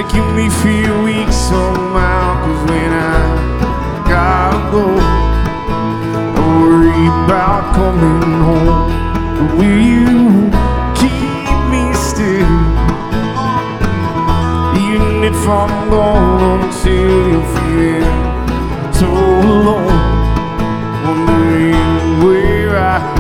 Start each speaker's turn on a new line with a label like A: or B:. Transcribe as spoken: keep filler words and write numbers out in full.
A: making me feel weak somehow. Cause when I gotta go, I worry about coming home. But will you keep me still, even if I'm gone, until you feel so alone, wondering where I